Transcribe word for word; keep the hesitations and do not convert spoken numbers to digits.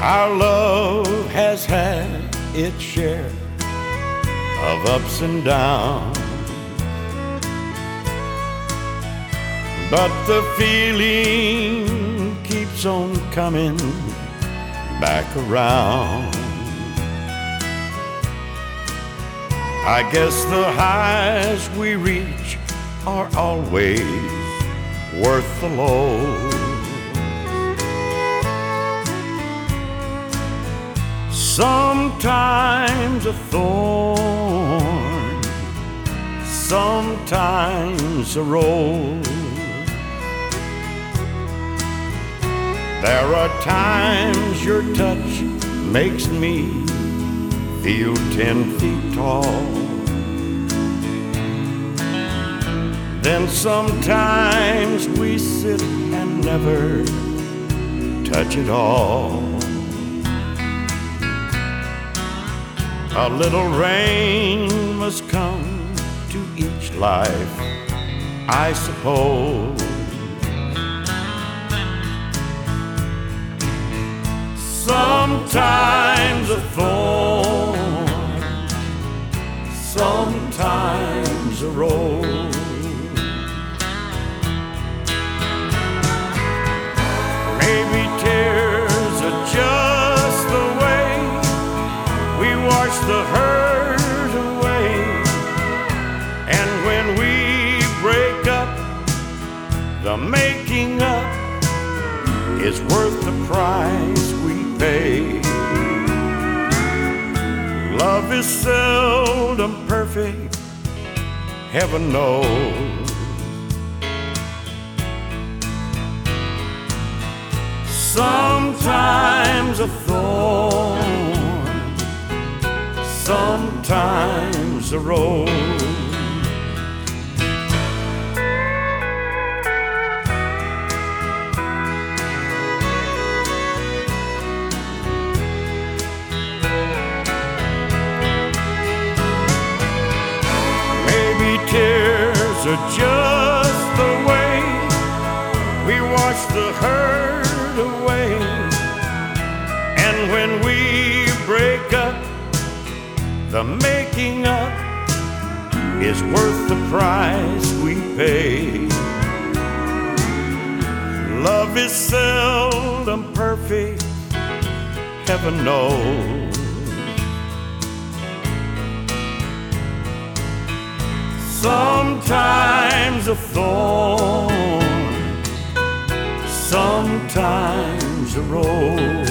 Our love has had its share of ups and downs, but the feeling keeps on coming back around. I guess the highs we reach are always worth the lows. Sometimes a thorn, sometimes a rose. There are times your touch makes me feel ten feet tall. Then sometimes we sit and never touch at all. A little rain must come to each life, I suppose. Sometimes a thorn, sometimes a rose. Maybe tears are just the way we wash the hurt away. And when we break up, the making up is worth the price we pay. Love is seldom perfect, heaven knows. Sometimes a thorn, sometimes a rose. Tears are just the way we wash the hurt away. And when we break up, the making up is worth the price we pay. Love is seldom perfect, heaven knows. Sometimes a thorn, sometimes a rose.